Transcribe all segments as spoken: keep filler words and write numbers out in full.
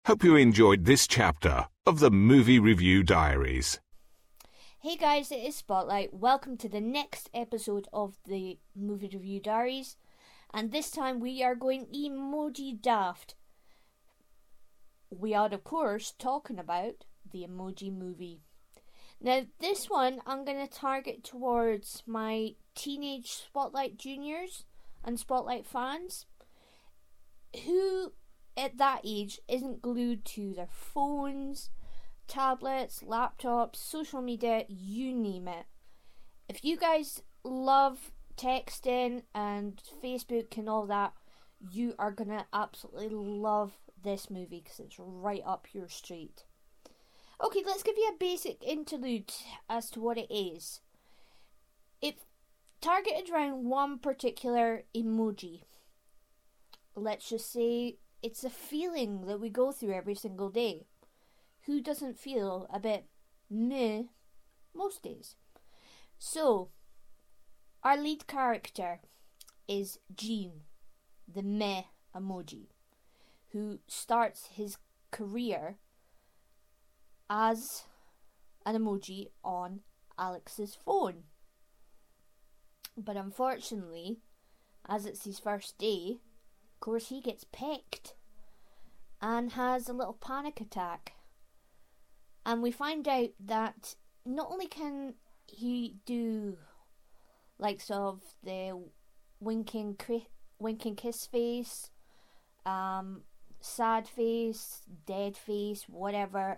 Hope you enjoyed this chapter of the Movie Review Diaries. Hey guys, it is Spotlight. Welcome to the next episode of the Movie Review Diaries. And this time we are going emoji daft. We are, of course, talking about the Emoji Movie. Now, this one I'm going to target towards my teenage Spotlight juniors and Spotlight fans who, at that age, isn't glued to their phones, tablets, laptops, social media, you name it. If you guys love texting and Facebook and all that, you are going to absolutely love this movie because it's right up your street. Okay, let's give you a basic interlude as to what it is. It's targeted around one particular emoji. Let's just say it's a feeling that we go through every single day. Who doesn't feel a bit meh most days? So, our lead character is Gene, the meh emoji, who starts his career as an emoji on Alex's phone. But unfortunately, as it's his first day, of course he gets pecked and has a little panic attack. And we find out that not only can he do likes of the winking winking kiss face, um, sad face, dead face, whatever.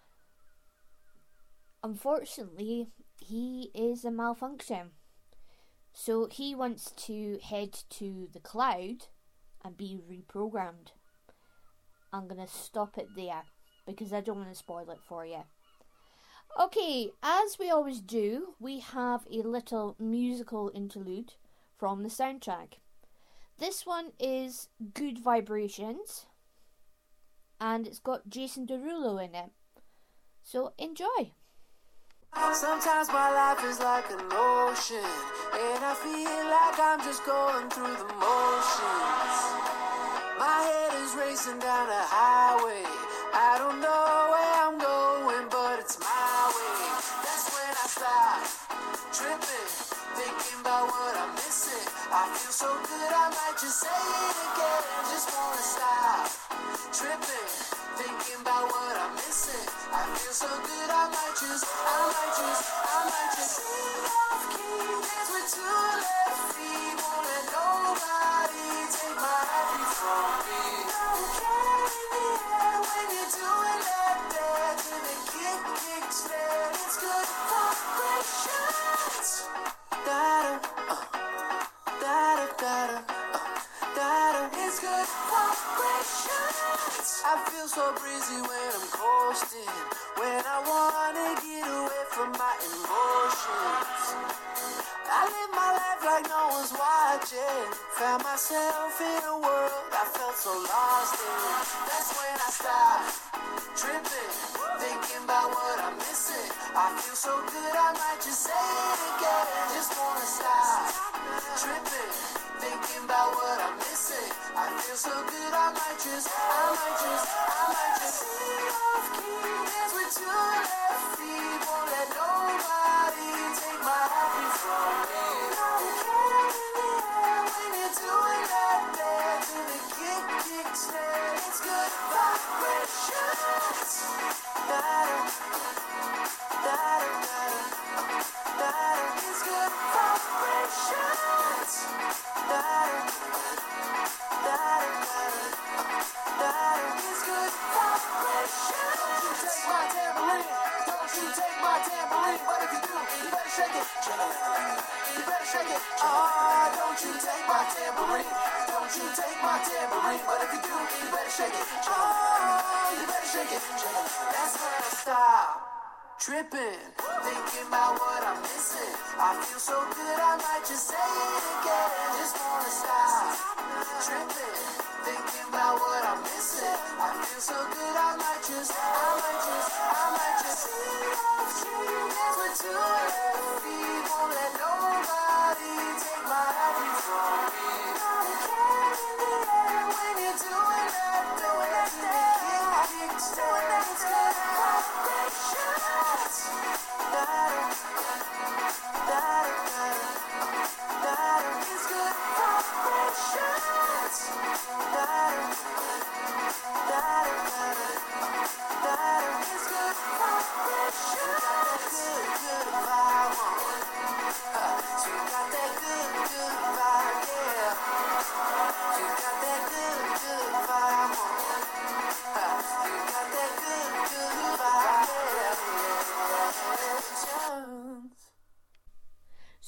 Unfortunately, he is a malfunction. So he wants to head to the cloud and be reprogrammed. I'm going to stop it there because I don't want to spoil it for you. Okay, as we always do, we have a little musical interlude from the soundtrack. This one is Good Vibrations, and it's got Jason Derulo in it. So enjoy. Sometimes my life is like an ocean, and I feel like I'm just going through the motions. My head is racing down a highway. I don't know where I'm going, but it's my way. That's when I stop tripping, thinking about what I'm missing. I feel so good, I might just say it again. Just wanna stop tripping, thinking about what I'm missing. I feel so good, I might just, I might just, I might just sing off key, dance with two left feet. Won't let nobody take my happy from me. Don't care in the air when you're doing that dance, and the kick, kick, stand. It's good vibrations. Da-da, uh, da-da, da-da, uh, da-da. It's good vibrations. I feel so breezy when I'm coasting, when I wanna get away from my emotions. I live my life like no one's watching. Found myself in a world I felt so lost in. That's when I stopped tripping, thinking about what I'm missing. I feel so good, I might just say it again. Just wanna stop tripping, thinking about what I'm missing. I feel so good, I might just, I might just, I might just sing off key, dance with two left feet. Won't let nobody take my happy from me. Don't care in the air when you're doing that dance, and the kick, kick, stand. It's good vibrations. Da-da, da-da, da-da, da-da. It's good vibrations. Da-da, da-da, da-da, it's good vibrations. Don't you take my tambourine, don't you take my tambourine. But if you do, you better shake it. You better shake it. Oh, don't you take my tambourine, don't you take my tambourine. But if you do, you better shake it. Oh, you better shake it. That's when I stop tripping, thinking about what I'm missing. I feel so good, I might just say it again. Just wanna stop tripping, thinking about what I'm missing. I feel so good, I might just, I might just, I might just sing off key, dance with two left feet. Won't let nobody take my happy from me. Don't care in the air when you're doing that, doing that thing.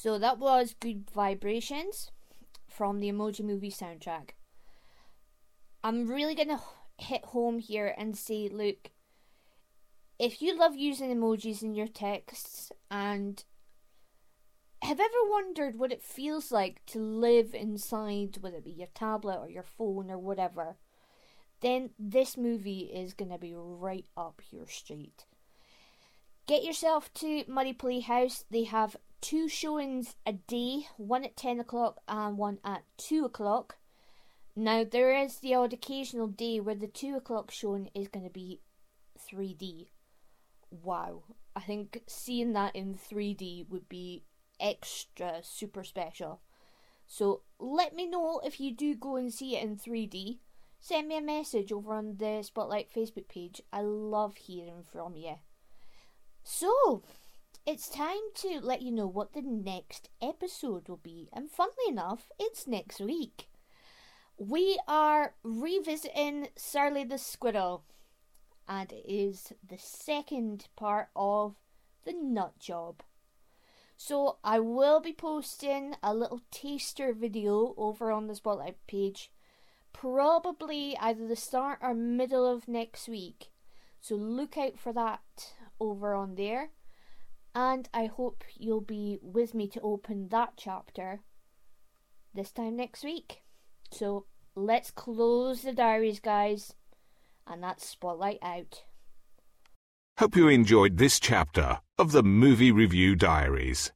So that was Good Vibrations from the Emoji Movie soundtrack. I'm really going to hit home here and say, look, if you love using emojis in your texts and have ever wondered what it feels like to live inside, whether it be your tablet or your phone or whatever, then this movie is going to be right up your street. Get yourself to Muddy Playhouse. They have two showings a day, one at ten o'clock and one at two o'clock. Now, there is the odd occasional day where the two o'clock showing is going to be three D. Wow. I think seeing that in three D would be extra super special. So, let me know if you do go and see it in three D. Send me a message over on the Spotlight Facebook page. I love hearing from you. So, it's time to let you know what the next episode will be. And funnily enough, it's next week. We are revisiting Surly the Squirrel. And it is the second part of The Nut Job. So, I will be posting a little taster video over on the Spotlight page. Probably either the start or middle of next week. So look out for that over on there. And I hope you'll be with me to open that chapter this time next week. So let's close the diaries, guys. And that's Spotlight out. Hope you enjoyed this chapter of the Movie Review Diaries.